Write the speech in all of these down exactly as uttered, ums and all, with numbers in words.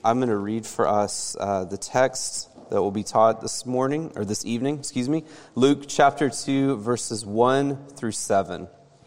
I'm going to read for us uh, the text that will be taught this morning, or this evening, excuse me. Luke chapter two, verses one through seven.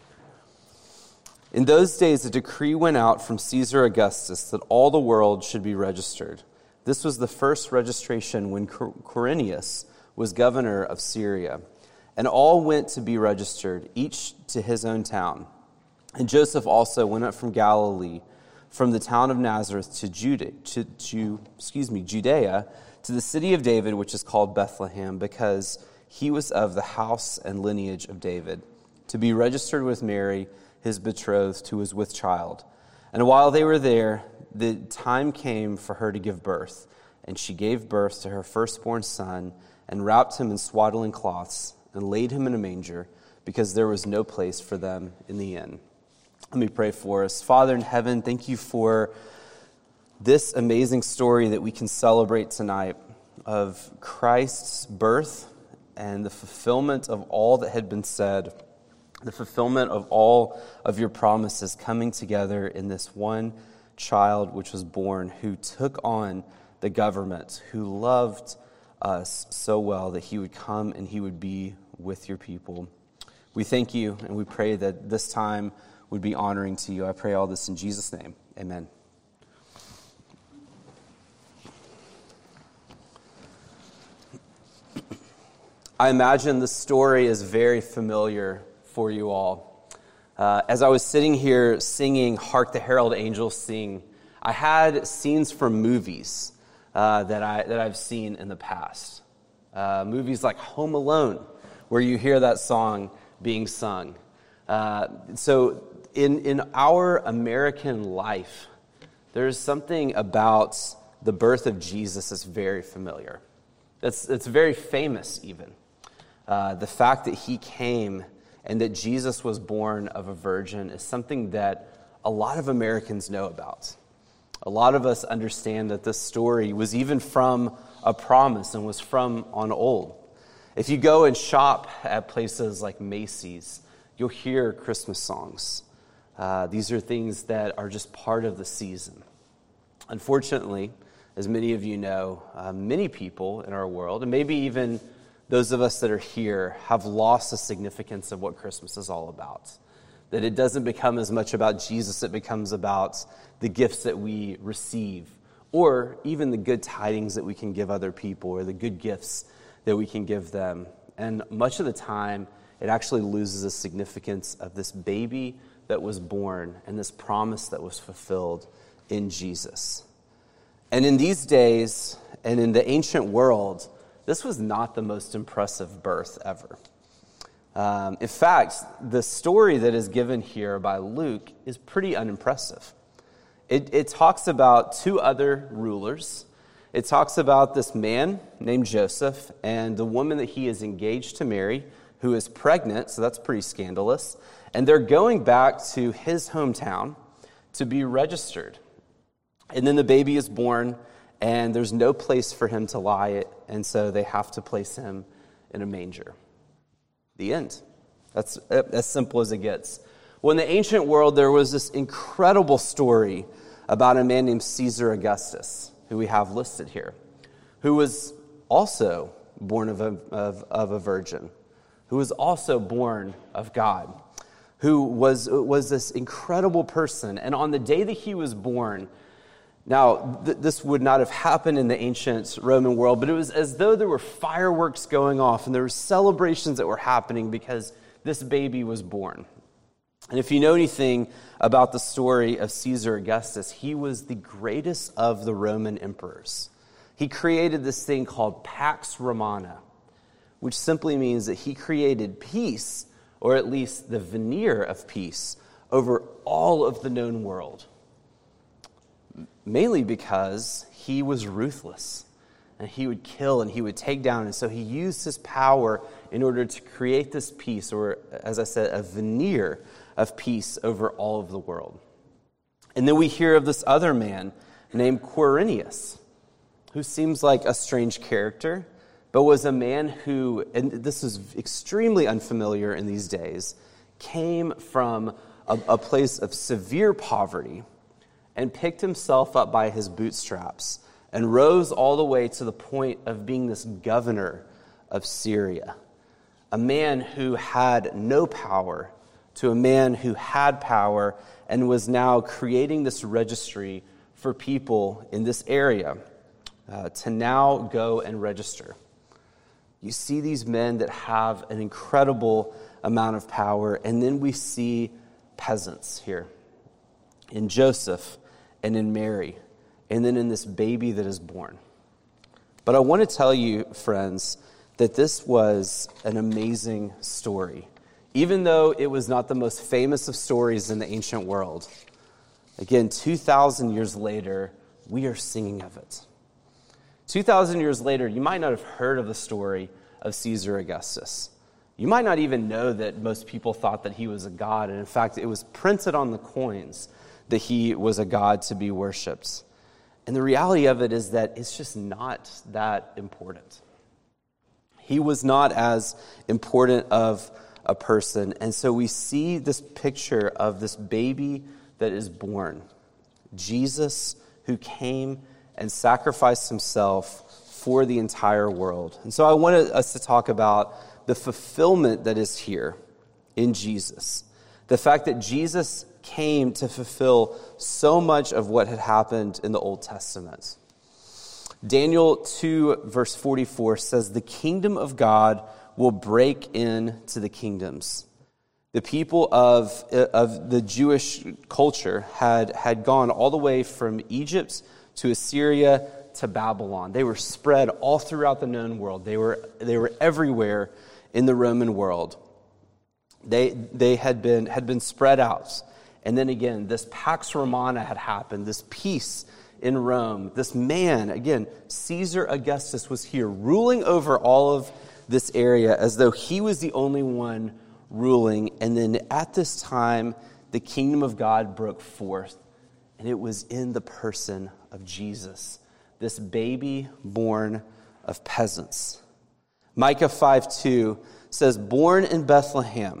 In those days, a decree went out from Caesar Augustus that all the world should be registered. This was the first registration when Quirinius was governor of Syria. And all went to be registered, each to his own town. And Joseph also went up from Galilee, from the town of Nazareth to Judah, to, to excuse me, Judea, to the city of David, which is called Bethlehem, because he was of the house and lineage of David, to be registered with Mary, his betrothed, who was with child. And while they were there, the time came for her to give birth, and she gave birth to her firstborn son, and wrapped him in swaddling cloths, and laid him in a manger, because there was no place for them in the inn. Let me pray for us. Father in heaven, thank you for this amazing story that we can celebrate tonight of Christ's birth and the fulfillment of all that had been said, the fulfillment of all of your promises coming together in this one child which was born, who took on the government, who loved us so well that he would come and he would be with your people. We thank you and we pray that this time would be honoring to you. I pray all this in Jesus' name. Amen. I imagine this story is very familiar for you all. Uh, as I was sitting here singing Hark the Herald Angels Sing, I had scenes from movies uh, that, I, that I've seen in the past. Uh, movies like Home Alone, where you hear that song being sung. Uh, so in, in our American life, there's something about the birth of Jesus that's very familiar. That's, it's very famous even. Uh, the fact that he came and that Jesus was born of a virgin is something that a lot of Americans know about. A lot of us understand that this story was even from a promise and was from on old. If you go and shop at places like Macy's, you'll hear Christmas songs. Uh, these are things that are just part of the season. Unfortunately, as many of you know, uh, many people in our world, and maybe even those of us that are here, have lost the significance of what Christmas is all about. That it doesn't become as much about Jesus, it becomes about the gifts that we receive, or even the good tidings that we can give other people, or the good gifts that we can give them. And much of the time, it actually loses the significance of this baby that was born and this promise that was fulfilled in Jesus. And in these days, and in the ancient world, this was not the most impressive birth ever. Um, in fact, the story that is given here by Luke is pretty unimpressive. It, it talks about two other rulers. It talks about this man named Joseph and the woman that he is engaged to marry, who is pregnant, so that's pretty scandalous. And they're going back to his hometown to be registered. And then the baby is born, and there's no place for him to lie, and so they have to place him in a manger. The end. That's as simple as it gets. Well, in the ancient world, there was this incredible story about a man named Caesar Augustus, who we have listed here, who was also born of a, of, of a virgin, who was also born of God, who was, was this incredible person. And on the day that he was born, now, th- this would not have happened in the ancient Roman world, but it was as though there were fireworks going off and there were celebrations that were happening because this baby was born. And if you know anything about the story of Caesar Augustus, he was the greatest of the Roman emperors. He created this thing called Pax Romana, which simply means that he created peace, or at least the veneer of peace, over all of the known world. Mainly because he was ruthless, and he would kill and he would take down. And so he used his power in order to create this peace, or as I said, a veneer of peace over all of the world. And then we hear of this other man named Quirinius, who seems like a strange character, but was a man who, and this is extremely unfamiliar in these days, came from a, a place of severe poverty and picked himself up by his bootstraps and rose all the way to the point of being this governor of Syria, a man who had no power to a man who had power and was now creating this registry for people in this area uh, to now go and register. You see these men that have an incredible amount of power, and then we see peasants here in Joseph and in Mary, and then in this baby that is born. But I want to tell you, friends, that this was an amazing story. Even though it was not the most famous of stories in the ancient world, again, two thousand years later, we are singing of it. two thousand years later, you might not have heard of the story of Caesar Augustus. You might not even know that most people thought that he was a god, and in fact, it was printed on the coins that he was a god to be worshipped. And the reality of it is that it's just not that important. He was not as important of a person. And so we see this picture of this baby that is born. Jesus, who came and sacrificed himself for the entire world. And so I wanted us to talk about the fulfillment that is here in Jesus. The fact that Jesus came to fulfill so much of what had happened in the Old Testament. Daniel two, verse forty-four says, "The kingdom of God will break into the kingdoms." The people of, of the Jewish culture had, had gone all the way from Egypt to Assyria to Babylon. They were spread all throughout the known world. They were, they were everywhere in the Roman world. They, they had been, had been spread out. And then again, this Pax Romana had happened, this peace in Rome. This man, again, Caesar Augustus, was here ruling over all of this area as though he was the only one ruling. And then at this time, the kingdom of God broke forth, and it was in the person of Jesus, this baby born of peasants. Micah five two says, "Born in Bethlehem,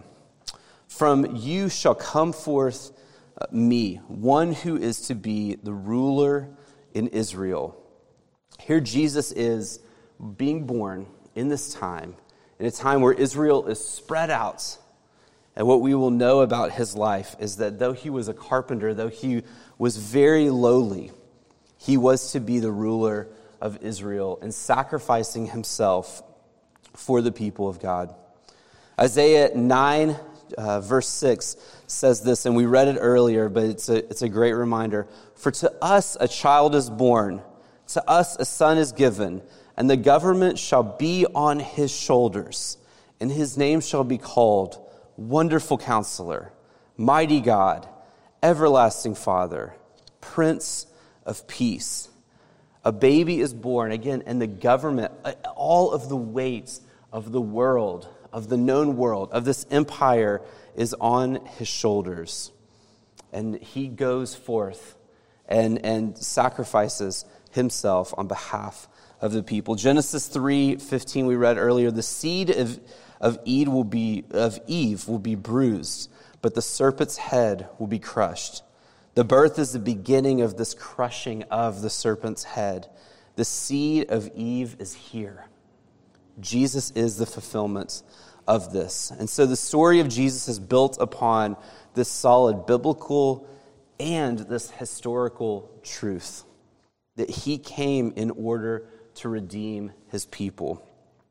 from you shall come forth me, one who is to be the ruler in Israel." Here Jesus is being born in this time, in a time where Israel is spread out. And what we will know about his life is that though he was a carpenter, though he was very lowly, he was to be the ruler of Israel and sacrificing himself for the people of God. Isaiah nine, uh, verse six says this, and we read it earlier, but it's a, it's a great reminder. "For to us a child is born, to us a son is given, and the government shall be on his shoulders, and his name shall be called Wonderful Counselor, Mighty God, Everlasting Father, Prince of Peace." A baby is born, again, and the government, all of the weight of the world, of the known world, of this empire is on his shoulders. And he goes forth and, and sacrifices himself on behalf of the people. Genesis three fifteen we read earlier, "The seed of, of Eve will be of Eve will be bruised, but the serpent's head will be crushed." The birth is the beginning of this crushing of the serpent's head. The seed of Eve is here. Jesus is the fulfillment of this. And so the story of Jesus is built upon this solid biblical and this historical truth that he came in order to redeem his people.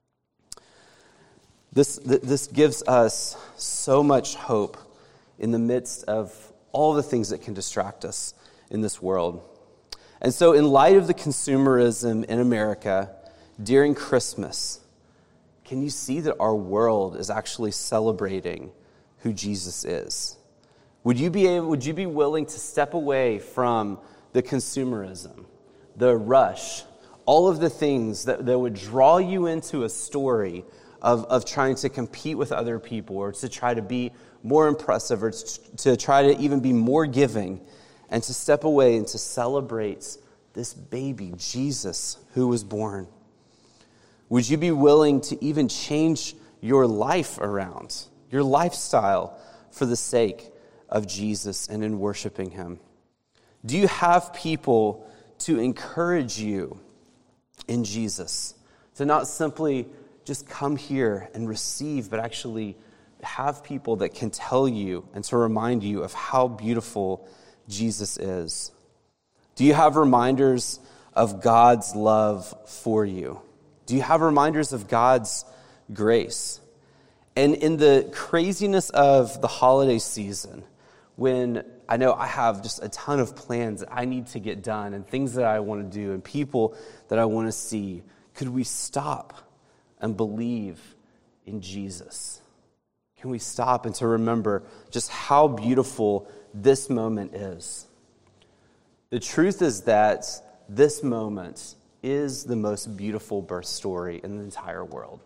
This, this gives us so much hope in the midst of all the things that can distract us in this world. And so in light of the consumerism in America during Christmas, can you see that our world is actually celebrating who Jesus is? Would you be able, would you be willing to step away from the consumerism, the rush, all of the things that, that would draw you into a story of, of trying to compete with other people or to try to be more impressive or to try to even be more giving, and to step away and to celebrate this baby, Jesus, who was born? Would you be willing to even change your life around, your lifestyle, for the sake of Jesus and in worshiping him? Do you have people to encourage you in Jesus? To not simply just come here and receive, but actually have people that can tell you and to remind you of how beautiful Jesus is. Do you have reminders of God's love for you? Do you have reminders of God's grace? And in the craziness of the holiday season, when I know I have just a ton of plans that I need to get done and things that I want to do and people that I want to see, could we stop and believe in Jesus? Can we stop and to remember just how beautiful this moment is? The truth is that this moment is the most beautiful birth story in the entire world.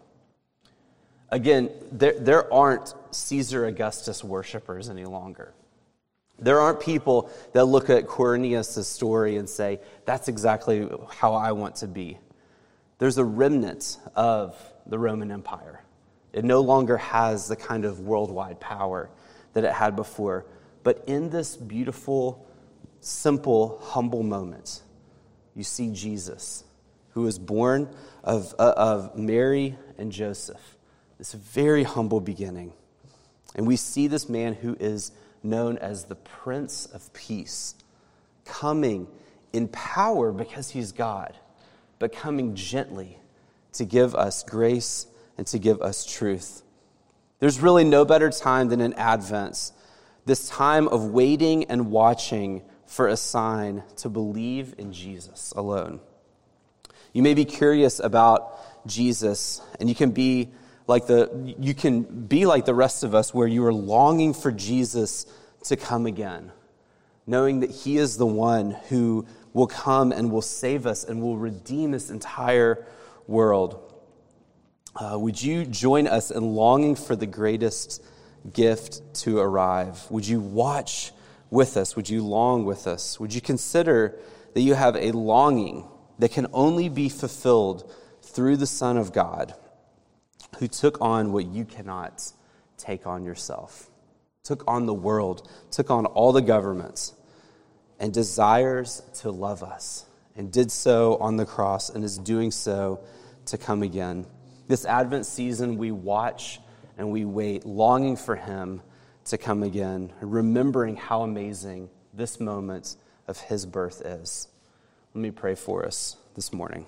Again, there, there aren't Caesar Augustus worshipers any longer. There aren't people that look at Quirinius' story and say, that's exactly how I want to be. There's a remnant of the Roman Empire. It no longer has the kind of worldwide power that it had before. But in this beautiful, simple, humble moment, you see Jesus, who was born of, uh, of Mary and Joseph. This very humble beginning. And we see this man who is known as the Prince of Peace, coming in power because he's God, but coming gently to give us grace and to give us truth. There's really no better time than in Advent, this time of waiting and watching for a sign to believe in Jesus alone. You may be curious about Jesus, and you can be like the you can be like the rest of us, where you are longing for Jesus to come again, knowing that he is the one who will come and will save us and will redeem this entire world. Uh, would you join us in longing for the greatest gift to arrive? Would you watch with us? Would you long with us? Would you consider that you have a longing that can only be fulfilled through the Son of God, who took on what you cannot take on yourself, took on the world, took on all the governments, and desires to love us, and did so on the cross, and is doing so to come again. This Advent season, we watch and we wait, longing for him to come again, remembering how amazing this moment of his birth is. Let me pray for us this morning.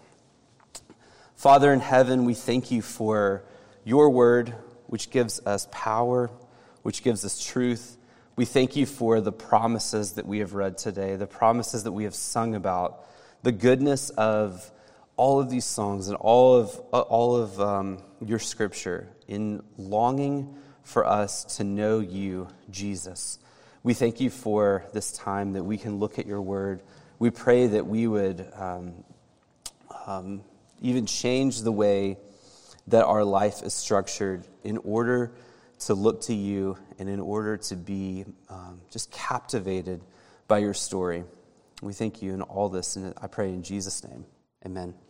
Father in heaven, we thank you for your word, which gives us power, which gives us truth. We thank you for the promises that we have read today, the promises that we have sung about, the goodness of all of these songs and all of all of um, your scripture in longing for us to know you, Jesus. We thank you for this time that we can look at your word. We pray that we would um, um, even change the way that our life is structured in order to look to you and in order to be um, just captivated by your story. We thank you in all this, and I pray in Jesus' name. Amen.